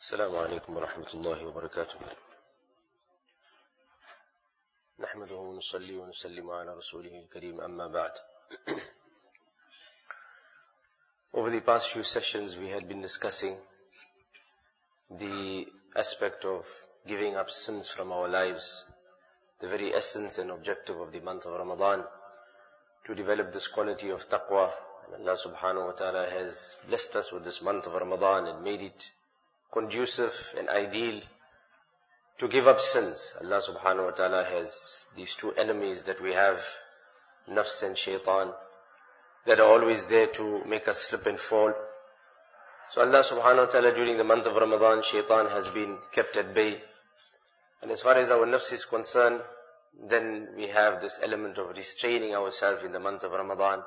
السلام عليكم ورحمة الله وبركاته. نحمده ونصلي ونسلم على رسوله الكريم أما بعد. Over the past few sessions we had been discussing the aspect of giving up sins from our lives, the very essence and objective of the month of Ramadan, to develop this quality of taqwa. And Allah subhanahu wa ta'ala has blessed us with this month of Ramadan and made it conducive and ideal to give up sins. Allah subhanahu wa ta'ala has these two enemies that we have, nafs and shaitan, that are always there to make us slip and fall. So Allah subhanahu wa ta'ala, during the month of Ramadan, shaitan has been kept at bay. And as far as our nafs is concerned, then we have this element of restraining ourselves in the month of Ramadan.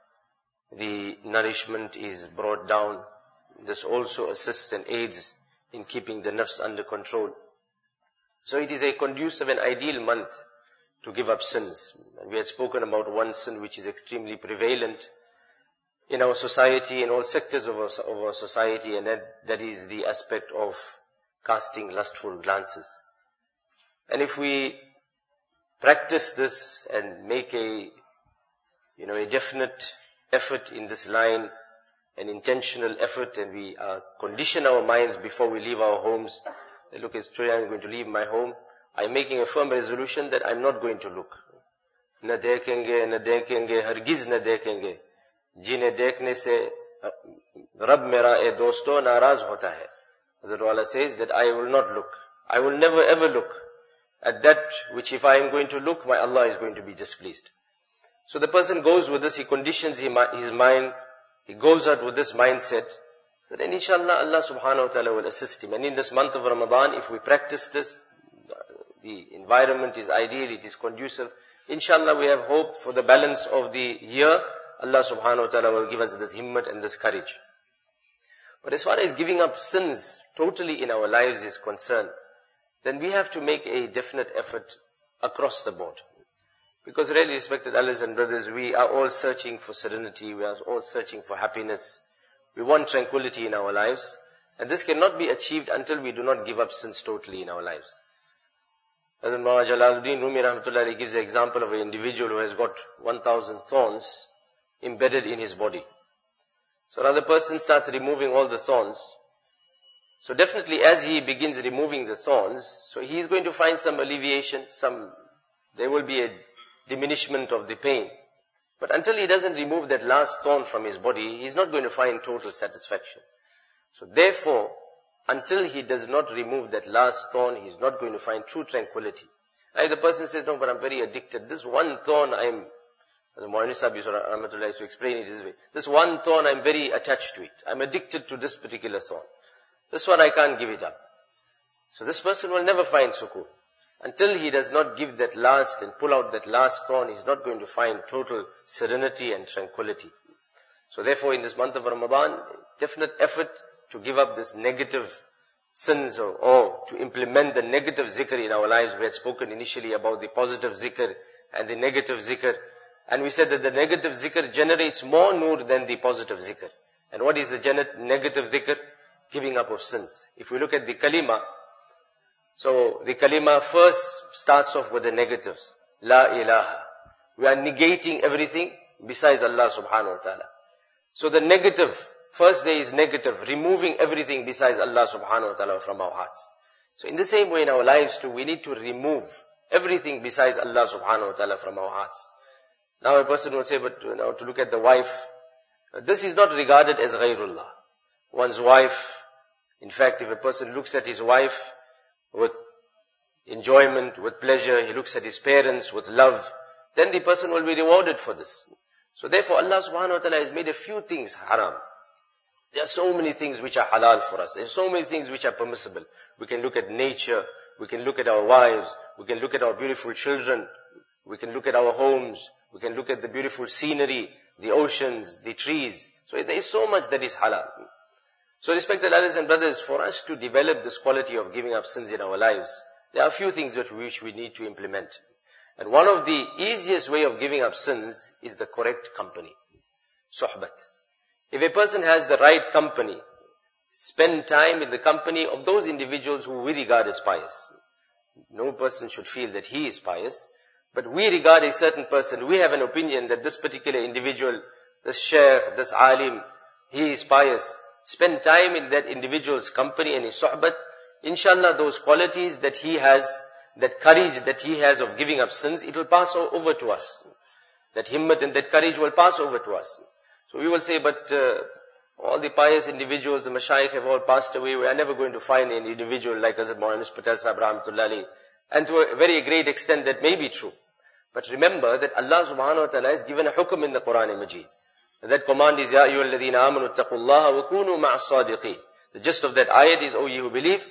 The nourishment is brought down. This also assists and aids in keeping the nafs under control. So it is a conducive and ideal month to give up sins. And we had spoken about one sin which is extremely prevalent in our society, in all sectors of our society, and that is the aspect of casting lustful glances. And if we practice this and make a definite effort in this line, an intentional effort, and we condition our minds before we leave our homes, that look, it's true, I'm going to leave my home. I'm making a firm resolution that I'm not going to look. Na dekhenge, hargiz na dekhenge. Jine dekhne se Rab mera e dosto naraz hota hai. Hazrat Wala says that I will not look. I will never ever look at that which if I am going to look, my Allah is going to be displeased. So the person goes with this, he conditions his mind, he goes out with this mindset, that then inshallah Allah subhanahu wa ta'ala will assist him. And in this month of Ramadan, if we practice this, the environment is ideal, it is conducive. Inshallah we have hope for the balance of the year. Allah subhanahu wa ta'ala will give us this himmat and this courage. But as far as giving up sins totally in our lives is concerned, then we have to make a definite effort across the board. Because really, respected elders and brothers, we are all searching for serenity, we are all searching for happiness. We want tranquility in our lives. And this cannot be achieved until we do not give up sins totally in our lives. Hazrat Maulana Jalaluddin Rumi rahmatullahi gives the example of an individual who has got 1,000 thorns embedded in his body. So another person starts removing all the thorns. So definitely as he begins removing the thorns, so he is going to find some alleviation, there will be a diminishment of the pain. But until he doesn't remove that last thorn from his body, he's not going to find total satisfaction. So therefore, until he does not remove that last thorn, he's not going to find true tranquility. Like the person says, no, but I'm very addicted. This one thorn as Maulana Sahib used to explain it this way. This one thorn, I'm very attached to it. I'm addicted to this particular thorn. This one I can't give it up. So this person will never find sukoon. Until he does not give that last and pull out that last thorn, he's not going to find total serenity and tranquility. So therefore in this month of Ramadan, definite effort to give up this negative sins or to implement the negative zikr in our lives. We had spoken initially about the positive zikr and the negative zikr. And we said that the negative zikr generates more nur than the positive zikr. And what is the negative zikr? Giving up of sins. If we look at the kalima, so the kalima first starts off with the negatives. La ilaha. We are negating everything besides Allah subhanahu wa ta'ala. So the negative, first there is negative, removing everything besides Allah subhanahu wa ta'ala from our hearts. So in the same way in our lives too, we need to remove everything besides Allah subhanahu wa ta'ala from our hearts. Now a person will say, but to look at the wife, this is not regarded as ghayrullah. One's wife, in fact, if a person looks at his wife with enjoyment, with pleasure, he looks at his parents with love, then the person will be rewarded for this. So therefore Allah subhanahu wa ta'ala has made a few things haram. There are so many things which are halal for us. There are so many things which are permissible. We can look at nature, we can look at our wives, we can look at our beautiful children, we can look at our homes, we can look at the beautiful scenery, the oceans, the trees. So there is so much that is halal. So respected elders and brothers, for us to develop this quality of giving up sins in our lives, there are a few things which we need to implement. And one of the easiest way of giving up sins is the correct company. Suhbat. If a person has the right company, spend time in the company of those individuals who we regard as pious. No person should feel that he is pious, but we regard a certain person, we have an opinion that this particular individual, this shaykh, this alim, he is pious. Spend time in that individual's company and his suhbat. Inshallah, those qualities that he has, that courage that he has of giving up sins, it will pass over to us. That himmat and that courage will pass over to us. So we will say, but all the pious individuals, the mashayikh have all passed away. We are never going to find an individual like Hazrat Maulana Patel Sahib Rahmatullah Alayhi. And to a very great extent that may be true. But remember that Allah subhanahu wa ta'ala has given a hukum in the Quran Majid. That command is, Ya ayyuhal ladhina amanu taqullaha wa kunu ma'as sadiqeen. The gist of that ayat is, O ye who believe,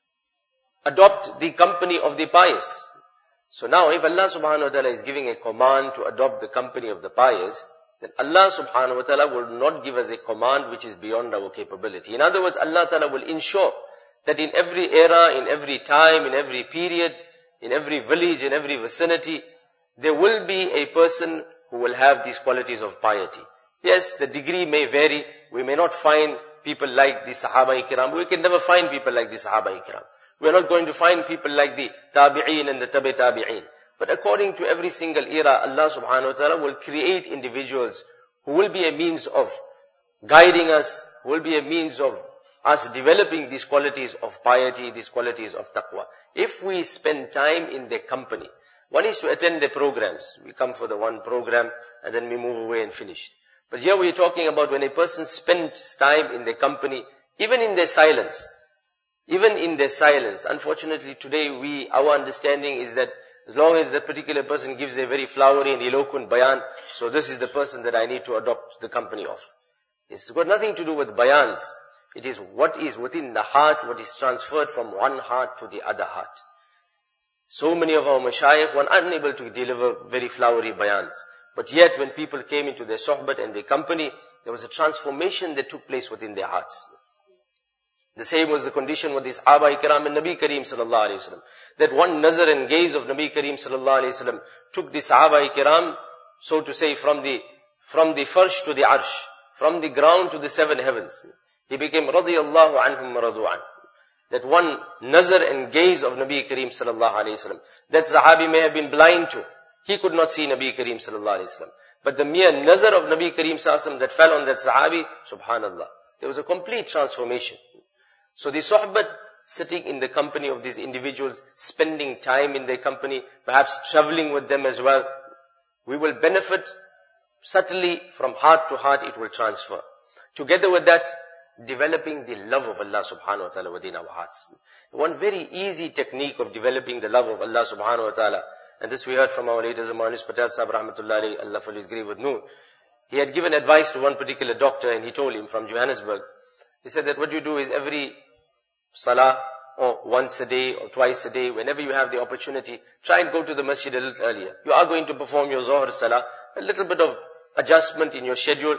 adopt the company of the pious. So now if Allah subhanahu wa ta'ala is giving a command to adopt the company of the pious, then Allah subhanahu wa ta'ala will not give us a command which is beyond our capability. In other words, Allah ta'ala will ensure that in every era, in every time, in every period, in every village, in every vicinity, there will be a person who will have these qualities of piety. Yes, the degree may vary. We may not find people like the Sahaba-i-Kiram. We can never find people like the Sahaba-i-Kiram. We are not going to find people like the Tabi'een and the Tabi'een. But according to every single era, Allah subhanahu wa ta'ala will create individuals who will be a means of guiding us, who will be a means of us developing these qualities of piety, these qualities of taqwa. If we spend time in their company, one is to attend their programs. We come for the one program and then we move away and finish. But here we are talking about when a person spends time in their company, even in their silence. Even in their silence. Unfortunately today our understanding is that as long as that particular person gives a very flowery and eloquent bayan, so this is the person that I need to adopt the company of. It's got nothing to do with bayans. It is what is within the heart, what is transferred from one heart to the other heart. So many of our mashayikh were unable to deliver very flowery bayans. But yet when people came into their sohbat and their company, there was a transformation that took place within their hearts. The same was the condition with the Sahaba-i-Kiram and Nabi Kareem sallallahu alayhi wasallam. That one nazar and gaze of Nabi Kareem sallallahu alayhi wasallam took the Sahaba-i-Kiram, so to say, from the farsh to the arsh, from the ground to the seven heavens. He became radiyallahu anhum radu'an. That one nazar and gaze of Nabi Kareem sallallahu alayhi wasallam, that Sahabi may have been blind to. He could not see Nabi Kareem sallallahu alayhi wasallam. But the mere nazar of Nabi Kareem sallallahu alayhi wasallam that fell on that Sahabi, subhanallah, there was a complete transformation. So the sohbat, sitting in the company of these individuals, spending time in their company, perhaps traveling with them as well, we will benefit subtly from heart to heart, it will transfer. Together with that, developing the love of Allah subhanahu wa ta'ala within our hearts. One very easy technique of developing the love of Allah subhanahu wa ta'ala, and this we heard from our late Hazrat Maulana Patel Sahib Rahmatullah Alayhi, Allah for his grave with noor. He had given advice to one particular doctor and he told him from Johannesburg, he said that what you do is every salah, or once a day, or twice a day, whenever you have the opportunity, try and go to the masjid a little earlier. You are going to perform your Zohar salah, a little bit of adjustment in your schedule.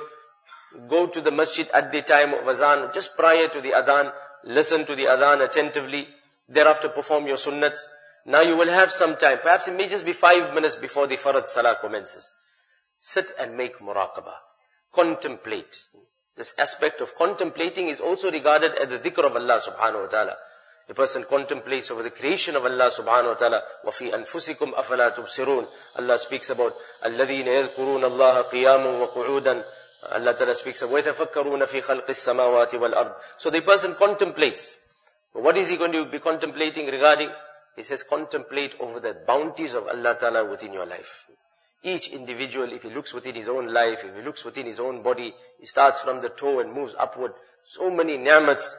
Go to the masjid at the time of azan, just prior to the adhan, listen to the adhan attentively, thereafter perform your sunnats. Now you will have some time, perhaps it may just be 5 minutes before the farad salah commences. Sit and make muraqabah. Contemplate. This aspect of contemplating is also regarded as the dhikr of Allah subhanahu wa ta'ala. A person contemplates over the creation of Allah subhanahu wa ta'ala. وَفِي أَنفُسِكُمْ أَفَلَا تُبْصِرُونَ. Allah speaks about الَّذِينَ يَذْكُرُونَ اللَّهَ قِيَامًا وَقُعُودًا. Allah ta'ala speaks of وَيَتَفَكَّرُونَ فِي خَلْقِ السَّمَاوَاتِ وَالْأَرْضِ. So the person contemplates. What is he going to be contemplating regarding? He says contemplate over the bounties of Allah ta'ala within your life. Each individual, if he looks within his own life, if he looks within his own body, he starts from the toe and moves upward. So many ni'mats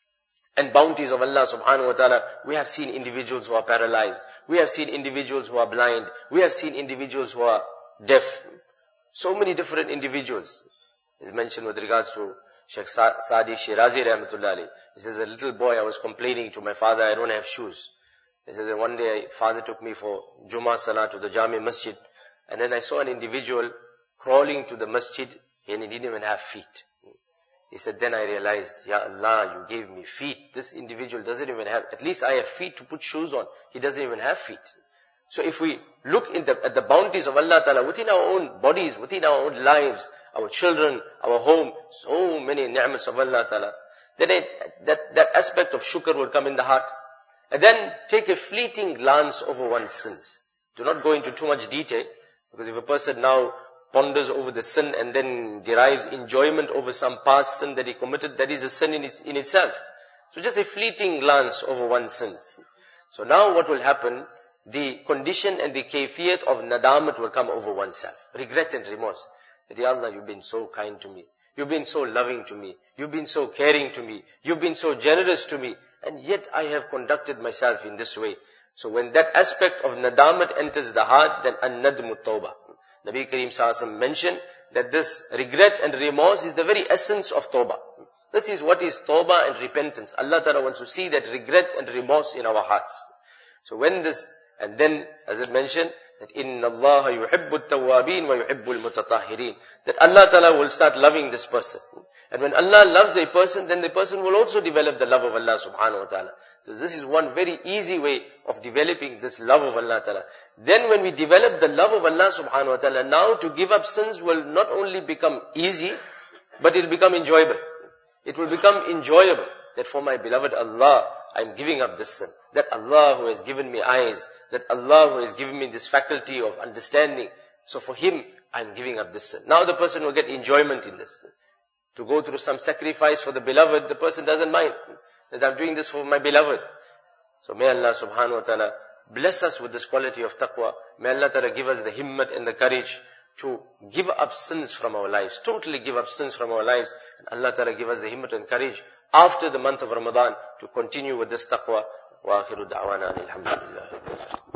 and bounties of Allah subhanahu wa ta'ala. We have seen individuals who are paralyzed. We have seen individuals who are blind. We have seen individuals who are deaf. So many different individuals. Is mentioned with regards to Sheikh Saadi Shirazi rahmatullah alayhi. He says, a little boy, I was complaining to my father, I don't have shoes. He says that one day, father took me for Jummah Salah to the Jami Masjid. And then I saw an individual crawling to the masjid and he didn't even have feet. He said, then I realized, Ya Allah, you gave me feet. This individual doesn't even have, at least I have feet to put shoes on. He doesn't even have feet. So if we look at the bounties of Allah Ta'ala within our own bodies, within our own lives, our children, our home, so many ni'mas of Allah Ta'ala. then that aspect of shukr will come in the heart. And then take a fleeting glance over one's sins. Do not go into too much detail, because if a person now ponders over the sin and then derives enjoyment over some past sin that he committed, that is a sin in itself. So just a fleeting glance over one's sins. So now what will happen, the condition and the kayfiyat of nadamat will come over oneself. Regret and remorse. That, Ya Allah, you've been so kind to me. You've been so loving to me. You've been so caring to me. You've been so generous to me. And yet I have conducted myself in this way. So when that aspect of nadamat enters the heart, then an-nadmu tawbah. Nabi Kareem Sallallahu mentioned that this regret and remorse is the very essence of tawbah. This is what is tawbah and repentance. Allah Ta'ala wants to see that regret and remorse in our hearts. So when this, and then as it mentioned, that inna Allah yuhibbu at-tawwabin wa yuhibbu al-mutatahhirin. That Allah Ta'ala will start loving this person. And when Allah loves a person, then the person will also develop the love of Allah subhanahu wa ta'ala. So this is one very easy way of developing this love of Allah Ta'ala. Then when we develop the love of Allah subhanahu wa ta'ala, now to give up sins will not only become easy, but it will become enjoyable. It will become enjoyable that for my beloved Allah, I'm giving up this sin. That Allah who has given me eyes, that Allah who has given me this faculty of understanding, so for Him, I'm giving up this sin. Now the person will get enjoyment in this. To go through some sacrifice for the beloved, the person doesn't mind. That I'm doing this for my beloved. So may Allah subhanahu wa ta'ala bless us with this quality of taqwa. May Allah ta'ala give us the himmat and the courage to give up sins from our lives. Totally give up sins from our lives. And Allah ta'ala give us the himmat and courage after the month of Ramadan to continue with this taqwa. Wa akhiru da'wana alhamdulillah.